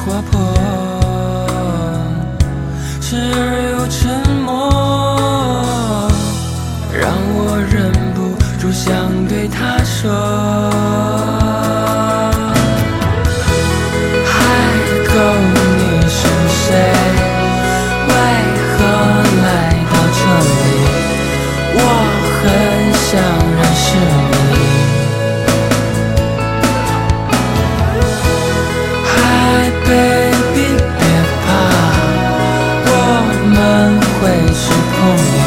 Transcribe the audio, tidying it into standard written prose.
划破，时而又沉默，让我忍不住想对他说，海狗你是谁？为何来到这里？我很想认识你。Hi baby 别怕，我们会是朋友。